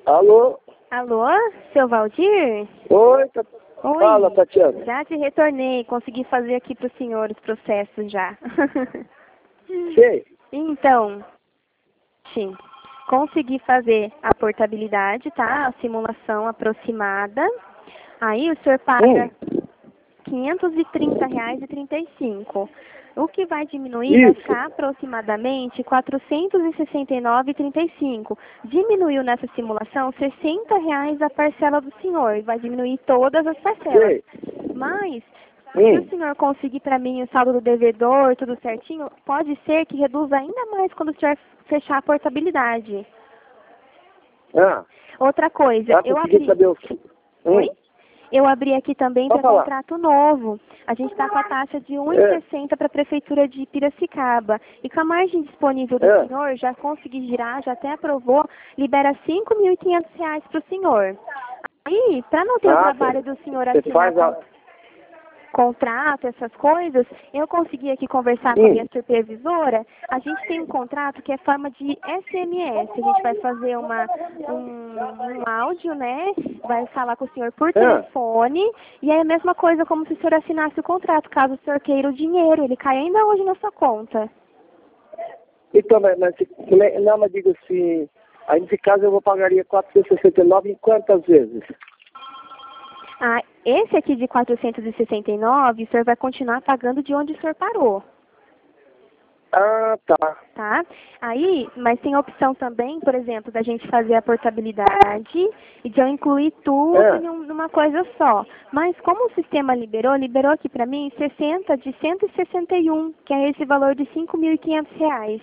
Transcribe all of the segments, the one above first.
Alô? Alô, seu Valdir? Oi, Oi, fala, Tatiana. já te retornei, consegui fazer aqui para o senhor os processos já. Sei. Então, sim, consegui fazer a portabilidade, tá? A simulação aproximada. Aí o senhor paga R$ 530,35. O que vai diminuir vai Isso. ficar aproximadamente R$ 469,35. Diminuiu nessa simulação R$ 60 a parcela do senhor. Vai diminuir todas as parcelas. Sei. Mas, se o senhor conseguir para mim o saldo do devedor, tudo certinho, pode ser que reduza ainda mais quando o senhor fechar a portabilidade. Ah, Outra coisa, eu abri... saber o... Oi? Eu abri aqui também para falar. contrato novo. A gente está com a taxa de 1,60 para a Prefeitura de Piracicaba. E com a margem disponível do senhor, já consegui girar, já até aprovou, libera R$ 5.500 para o senhor. Aí, para não ter o trabalho do senhor assinar contrato, essas coisas, eu consegui aqui conversar com a minha supervisora. A gente tem um contrato que é forma de SMS. A gente vai fazer um áudio, né? Vai falar com o senhor por telefone. E é a mesma coisa como se o senhor assinasse o contrato, caso o senhor queira o dinheiro. Ele cai ainda hoje na sua conta. Então, mas diga assim, aí nesse caso eu pagaria R$ 469 em quantas vezes? Ah, esse aqui de 469, o senhor vai continuar pagando de onde o senhor parou. Ah, tá. Tá? Aí, mas tem a opção também, por exemplo, da gente fazer a portabilidade e de eu incluir tudo numa coisa só. Mas como o sistema liberou aqui pra mim 60 de 161, que é esse valor de R$ 5.500.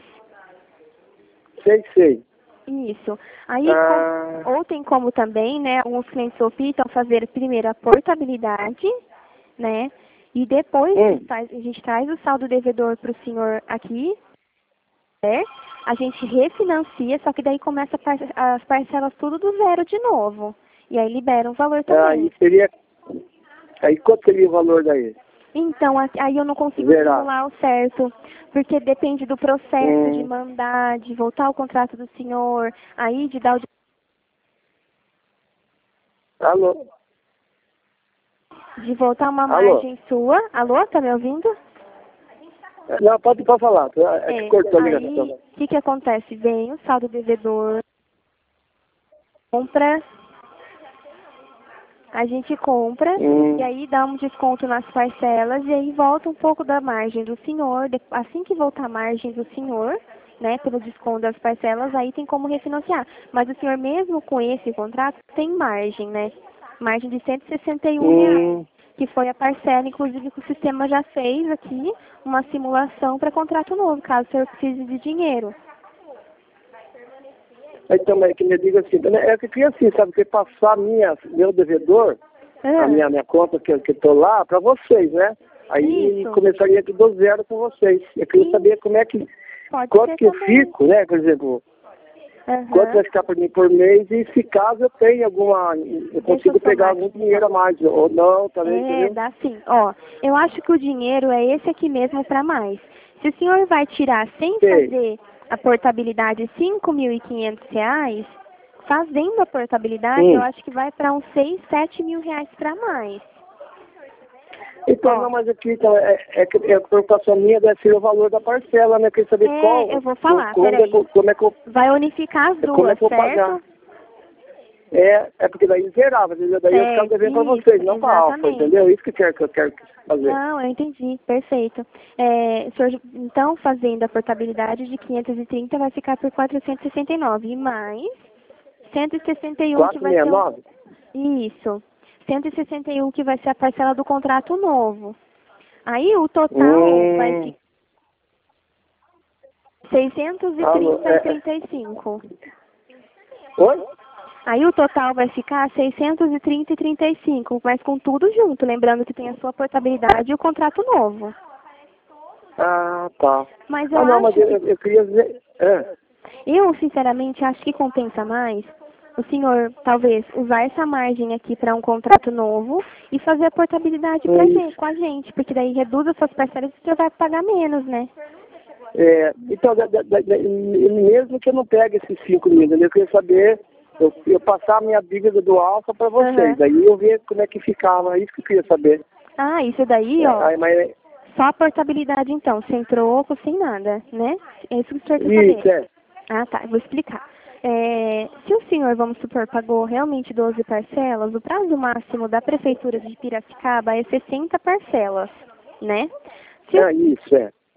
Sei. Isso. Aí, ou tem como também, né, alguns clientes optam fazer primeiro a portabilidade, né, e depois a gente traz o saldo devedor para o senhor aqui, né, a gente refinancia, só que daí começa as parcelas tudo do zero de novo. E aí libera um valor também. Aí quanto seria o valor daí? Então, aí eu não consigo simular o certo, porque depende do processo de mandar, de voltar o contrato do senhor, aí de dar o... Alô? De voltar uma margem sua. Alô, tá me ouvindo? Não, pode falar, é que cortou a ligação. Aí, o que acontece? Vem o saldo devedor, compra... A gente compra e aí dá um desconto nas parcelas e aí volta um pouco da margem do senhor. Assim que voltar a margem do senhor, né, pelo desconto das parcelas, aí tem como refinanciar. Mas o senhor mesmo com esse contrato tem margem, né? Margem de R$ 161, que foi a parcela, inclusive que o sistema já fez aqui uma simulação para contrato novo, caso o senhor precise de dinheiro. Então, é que me diga assim, é que eu queria assim, sabe, que passar meu devedor, a minha conta que eu estou lá, para vocês, né? Aí começaria aqui do zero com vocês. Eu queria saber como é que, quanto que eu fico, né, por exemplo, quanto vai ficar por mim por mês e se caso eu tenho eu consigo pegar algum dinheiro a mais, ou não, também, entendeu? Dá sim. Ó, eu acho que o dinheiro é esse aqui mesmo, é para mais. Se o senhor vai tirar sem fazer a portabilidade R$ 5.500, fazendo a portabilidade, eu acho que vai para uns R$ 6, 7 mil para mais. Então, não, mas aqui, então, é que a preocupação minha deve ser o valor da parcela, né? Eu queria saber qual... Eu vou falar, como é que eu... Vai unificar as duas, como é que eu certo? pagar? É porque daí zerava, entendeu? Daí eu ficava devendo para vocês, não para a Alfa, entendeu? Isso que eu quero fazer. Não, eu entendi, perfeito. O senhor, então, fazendo a portabilidade de 530 vai ficar por 469, e mais 161 que vai ser... 469? Isso, 161 que vai ser a parcela do contrato novo. Aí o total vai ficar 630,35. Oi? Aí o total vai ficar 630,35, mas com tudo junto, lembrando que tem a sua portabilidade e o contrato novo. Ah, tá. Mas eu mas eu queria dizer... Eu, sinceramente, acho que compensa mais o senhor, talvez, usar essa margem aqui para um contrato novo e fazer a portabilidade com a gente, porque daí reduz as suas parcelas e o senhor vai pagar menos, né? Então, mesmo que eu não pegue esses 5 mil, eu queria saber eu passar a minha dívida do Alfa para vocês. Daí eu ver como é que ficava. Isso que eu queria saber. Ah, isso daí, ó. Mas... Só a portabilidade, então, sem troco, sem nada, né? É isso que o senhor quer saber. Isso, é. Ah, tá. Eu vou explicar. Se o senhor, vamos supor, pagou realmente 12 parcelas, o prazo máximo da Prefeitura de Piracicaba é 60 parcelas, né? Isso,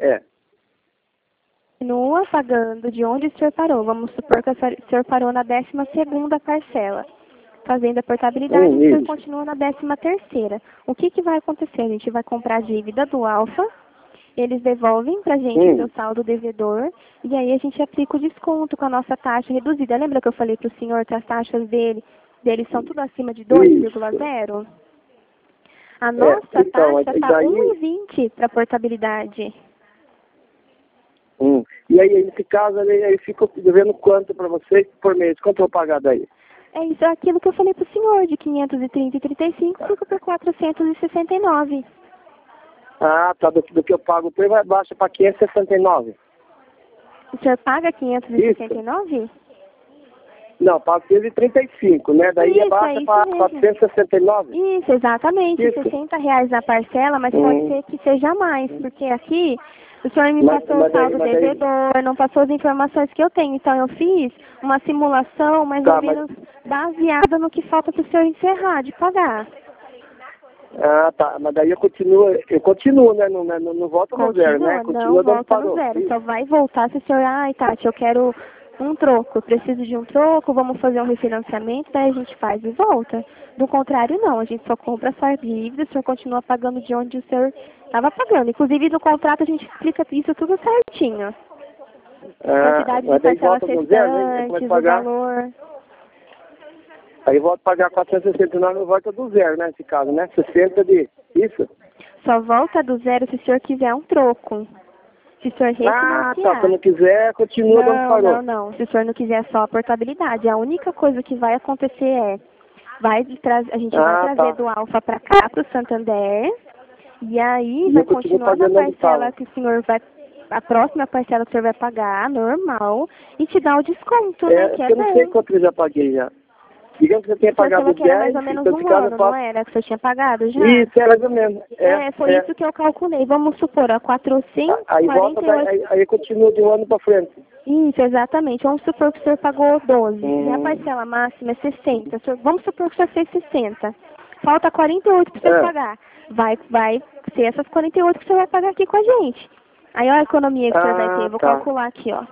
Continua pagando de onde o senhor parou. Vamos supor que o senhor parou na 12ª parcela. Fazendo a portabilidade, o senhor continua na 13ª. O que vai acontecer? A gente vai comprar a dívida do Alfa, eles devolvem pra gente o seu saldo devedor, e aí a gente aplica o desconto com a nossa taxa reduzida. Lembra que eu falei pro senhor que as taxas deles são tudo acima de 2,0? A nossa taxa está 1,20 para portabilidade. E aí, nesse caso, aí fica devendo quanto para vocês por mês? Quanto eu vou pagar daí? É isso, aquilo que eu falei pro senhor, de 530,35 fica por 469. Ah, tá, do que eu pago por vai baixa para 569. O senhor paga 569? Isso. Não, pago 535, né? Daí abaixa para 469. Isso, exatamente. Isso. R$60 na parcela, mas pode ser que seja mais, porque aqui o senhor me passou o saldo devedor, não passou as informações que eu tenho. Então eu fiz uma simulação mais ou menos baseada no que falta para o senhor encerrar de pagar. Ah, tá. Mas daí eu continuo, né? Não volto no zero, né? Continua não volta no zero. Só vai voltar se o senhor, Tati, eu quero um troco, eu preciso de um troco, vamos fazer um refinanciamento, daí a gente faz e volta. Do contrário, não, a gente só compra a sua dívida, o senhor continua pagando de onde o senhor estava pagando. Inclusive, no contrato a gente explica isso tudo certinho. Quantidade de parcelas restantes, o valor. Aí volto a pagar 469 e volta do zero, né, nesse caso, né? 60 de... Isso? Só volta do zero se o senhor quiser um troco. Se o senhor refinanciar. Tá. Se eu não quiser, continua onde parou. Não. Se o senhor não quiser só a portabilidade. A única coisa que vai acontecer a gente vai trazer do Alfa para cá, para o Santander. E aí vai continuar na parcela que o senhor vai... A próxima parcela que o senhor vai pagar, normal, e te dá o desconto, né? Que eu não sei quanto eu já paguei já. Digamos que eu tenha pagado 10, era mais ou menos um ano, não era? Que você tinha pagado já? Isso, é mais ou menos. Foi isso que eu calculei. Vamos supor, a 448... Aí continua de um ano para frente. Isso, exatamente. Vamos supor que o senhor pagou 12. E a parcela máxima é 60. Vamos supor que o senhor fez 60. Falta 48 para o senhor pagar. Vai ser essas 48 que o senhor vai pagar aqui com a gente. Aí olha a economia que o senhor vai ter. Eu vou calcular aqui, ó.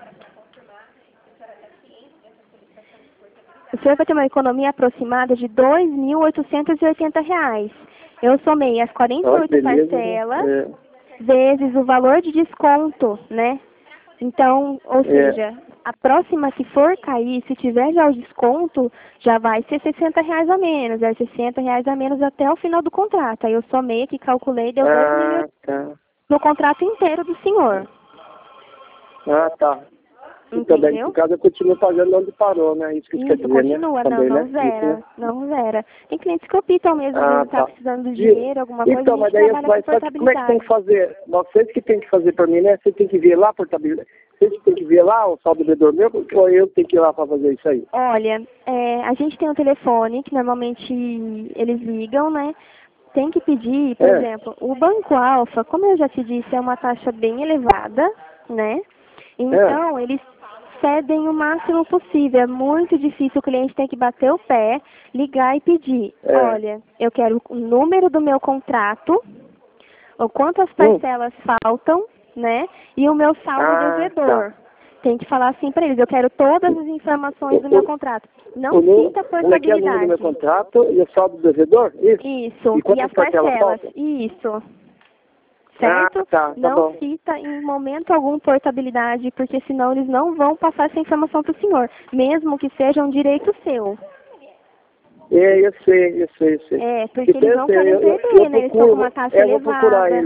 O senhor vai ter uma economia aproximada de R$ 2.880. Eu somei as 48 parcelas vezes o valor de desconto, né? Então, ou seja, a próxima, se for cair, se tiver já o desconto, já vai ser R$60 a menos. É R$60 a menos até o final do contrato. Aí eu somei aqui, calculei, deu 2.000 no contrato inteiro do senhor. Tá. Então, daí, no caso, eu continuo pagando onde parou, né? Isso que quer dizer, continua, né? Não zera. Tem clientes que optam mesmo, tá precisando de dinheiro, alguma coisa, então, mas daí como é que tem que fazer? Vocês que tem que fazer para mim, né? Você tem que ver lá a portabilidade. Vocês tem que ver lá o saldo devedor meu, ou eu tenho que ir lá para fazer isso aí? Olha, a gente tem um telefone que normalmente eles ligam, né? Tem que pedir, por exemplo, o Banco Alfa, como eu já te disse, é uma taxa bem elevada, né? Então, eles cedem o máximo possível. É muito difícil, o cliente tem que bater o pé, ligar e pedir. Olha, eu quero o número do meu contrato, ou quantas parcelas faltam, né? E o meu saldo devedor. Tem que falar assim para eles, eu quero todas as informações do meu contrato. Não cita portabilidade. É o número do meu contrato e o saldo devedor? Isso. E as parcelas? Isso. Certo? Não cita em momento algum portabilidade, porque senão eles não vão passar essa informação para o senhor, mesmo que seja um direito seu. Eu sei. Porque eles não querem perder, né? Eles estão com uma taxa elevada.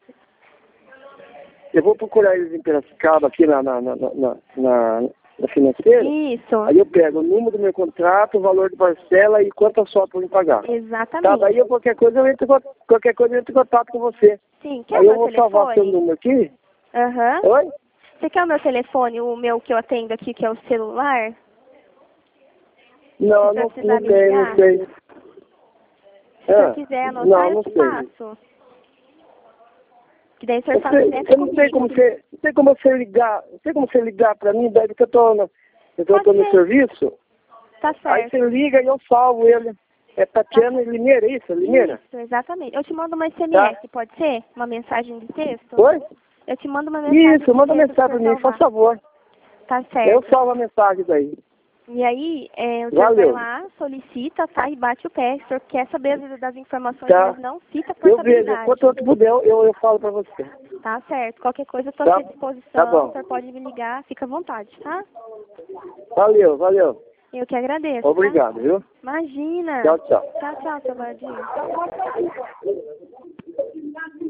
Eu vou procurar eles em Piracicaba, aqui na financeira. Isso. Aí eu pego o número do meu contrato, o valor de parcela e quanto só para me pagar. Exatamente. Daí qualquer coisa eu entro em contato com você. Sim, quer aí o eu vou telefone? salvar seu número aqui. Oi? Você quer o meu telefone, o meu que eu atendo aqui, que é o celular? Não, não sei, não sei. Se você quiser anotar, eu te passo. Que daí o senhor fala sempre eu não sei como você, não sei como você ligar, não sei como você ligar para mim, daí que eu tô no serviço. Tá certo. Aí você liga e eu salvo ele. É Tatiana Limeira, isso? Limeira? Isso, exatamente. Eu te mando uma SMS, pode ser? Uma mensagem de texto? Oi? Eu te mando uma mensagem de texto. Isso, manda mensagem para mim, por favor. Tá certo. Eu salvo a mensagem daí. E aí, o senhor vai lá, solicita, tá? E bate o pé. Se o senhor quer saber das informações, mas não cita a portabilidade. Eu vejo, quanto eu puder, eu falo para você. Tá certo. Qualquer coisa, eu estou à disposição. Tá bom. O senhor pode me ligar, fica à vontade, tá? Valeu, valeu. Eu que agradeço. Obrigado, tá? viu? Imagina. Tchau, tchau. Tchau, tchau, seu Valdir.